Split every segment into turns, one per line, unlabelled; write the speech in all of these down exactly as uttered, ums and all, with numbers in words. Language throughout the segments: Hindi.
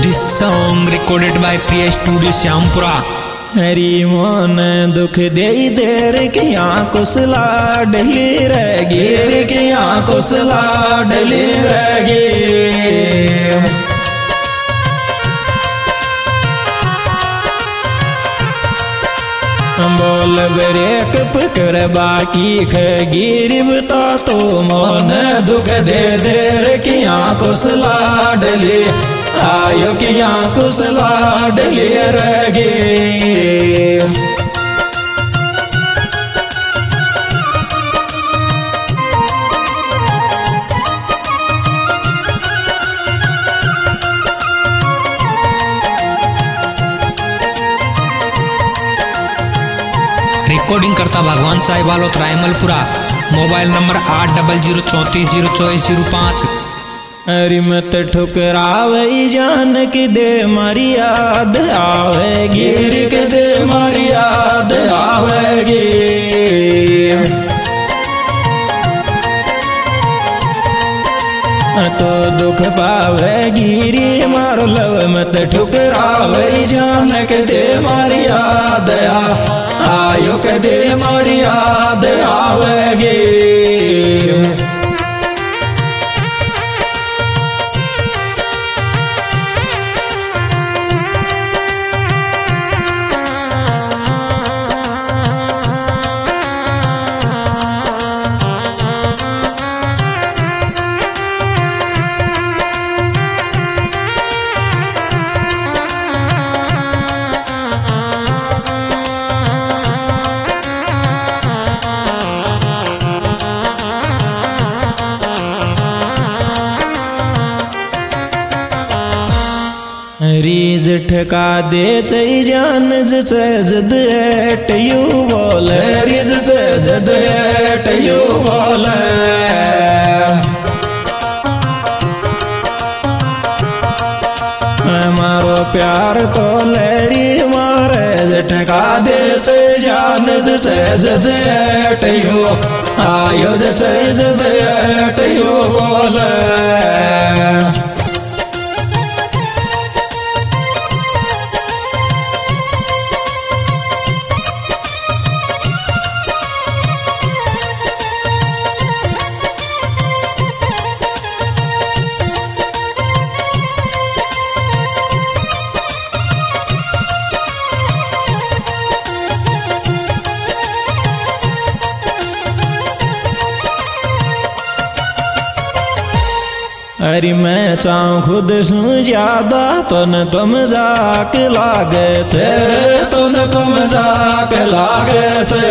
This song recorded by Priya Studio Syampura.
हरी मोन दुख दे देर की आंखों सला डली रहेगी की आंखों सला डली रहेगी। बोल ब्रेक पकड़ बाकी खगिर बता तो मोन दुख दे देर की आंखों सला डली आयो की आंखों सला डली रहेगी।
रिकॉर्डिंग करता भगवान साहिब वालों रायमलपुरा। मोबाइल नंबर आठ डबल जीरो चौंतीस जीरो चौबीस जीरो पाँच।
अरे मत ठुकरावे जान के दे मारी याद आवेगी के दे मारी याद आवेगी। तो दुख पावेगी रे मारो लव मत ठुकरावे जान के दे मारी याद आयो के दे मारी याद आवेगी। रीज ठका दे चई जान जद एट यू बोल रीज जद एट यू बोल। मारो प्यार तो लेरी मारे ठका दे चई जान जद एट यू आयो जद एट यू बोल। अरे मैं चाहूँ खुद सु ज्यादा तो न तुम जाक लागे छे तो न तुम जाक लागे छे।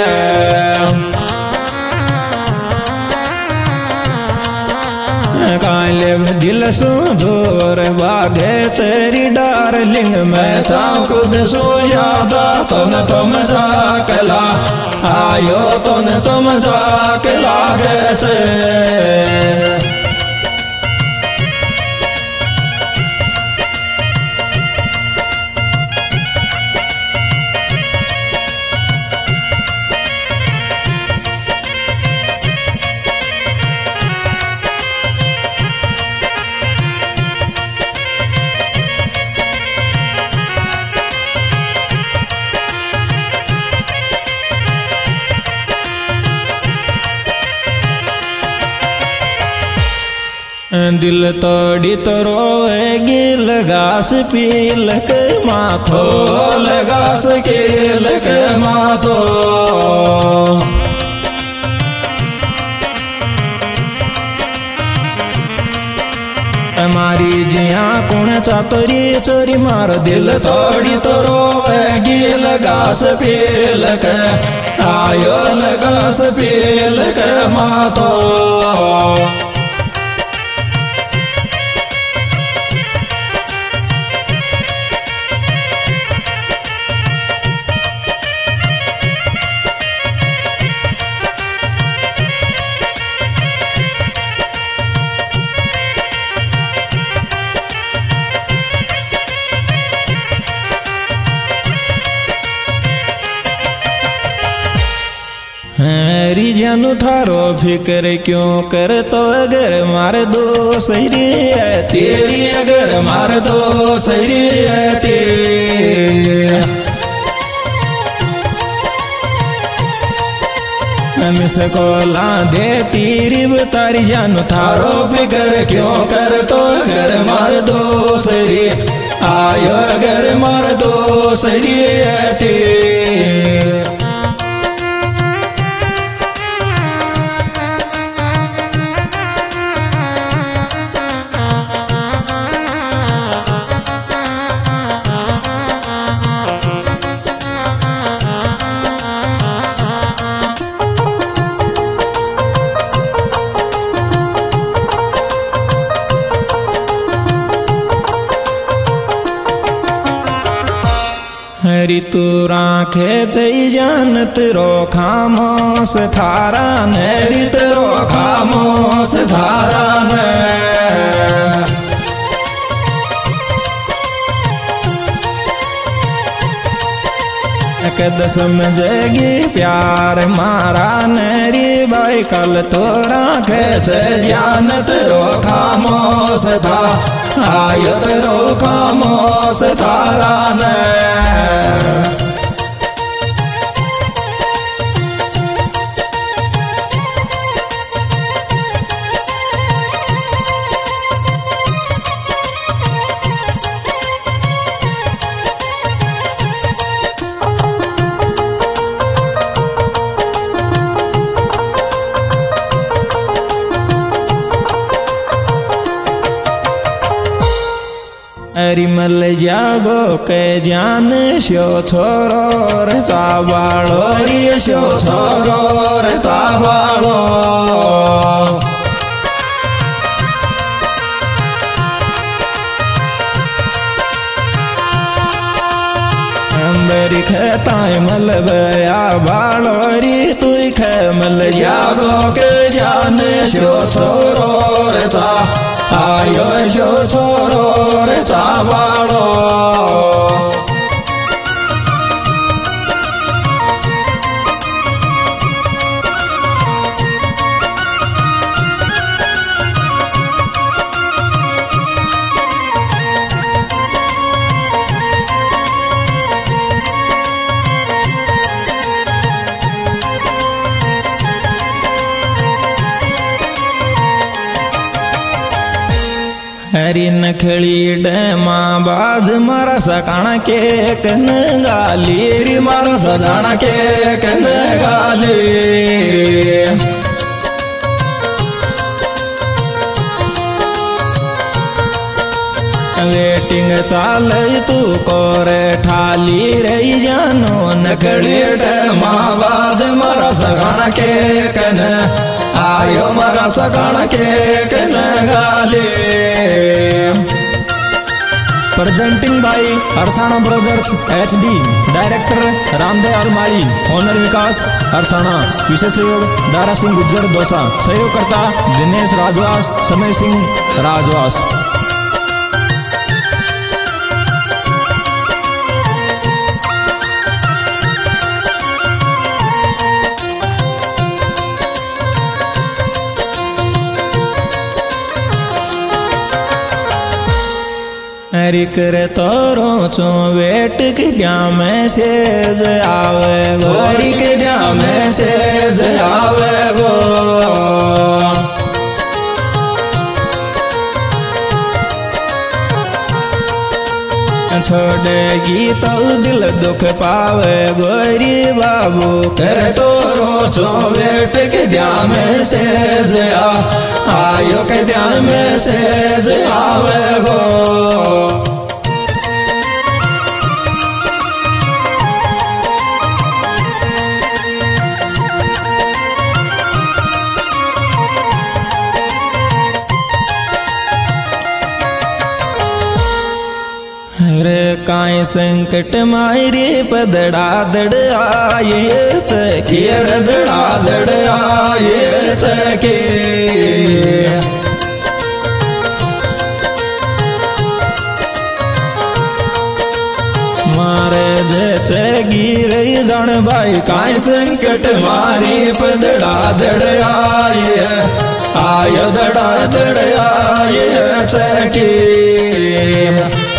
काले दिल सु दूर भागे तेरी डार्लिंग मैं चाहूँ खुद सु ज्यादा तो न तुम जाक ला आयो तो न तुम जाक लागे छे। दिल तोड़ी तो रोएगी लगास पील के माथो लगास कील के माथो। हमारी जिया कौन चातरी चोरी मार दिल तोड़ी तो रोएगी लगास पील के आयो लगास पील के माथो। हरी तेरिया नु थारो फिक्र क्यों कर तो अगर मार दो सही है तेरी अगर मार दो सही है तेरी मिसको ला दे तीरी तारी जानू थारो फिक्र क्यों कर तो अगर मार दो सरी आयो अगर मार दो सरी ते हरि तू राखे चई जानत रो खामोस थारा ने रित रो खामोस थारा ने कद समझेगी प्यार मारा नेरी बाई कल तो राखे चे जानत रो खामोस था आयत रो खामोस थारा ने रिमल जागो के जान शो छोरो रे चावालो रे शो छोरो रे चावालो अंदर खेताय मल बया बालो री तू खे मल जागो के जान शो छोरो रे चा आयो शो छोरो रे चावालो हरी नखड़ी डेमा बाज मारा सकाना के कन गाली री मारा सकाना के कन गाली वेटिंग चाल तू कोरे ठाली रही जानो नखड़ी डेमा बाज मारा सकाना के कन आयो मारा सकाना के कन गाली presenting by Arsana brothers H D director Ramdayal Mali owner Vikas Arsana विशेष सहयोग दारा सिंह गुज्जर दोसा सहयोगकर्ता दिनेश राजवास समय सिंह राजवास हरि कर तोरो चो वेट के क्या मैसेज आवे गो हरि के क्या मैसेज आवे गो छोड़ेगी तो दिल दुख पावे गोरी बाबू कर तोरो चो वेट के ध्यान में सेज आ आयो के ध्यान में सेज आवे गो रे काई संकट मायरे पदड़ा दड़ आये चकियर दड़ा दड़ आये चके मारे जे छे गिरे जान भाई काई संकट मारी पदड़ा दड़ आए आयो दड़ा दड़ आए छे की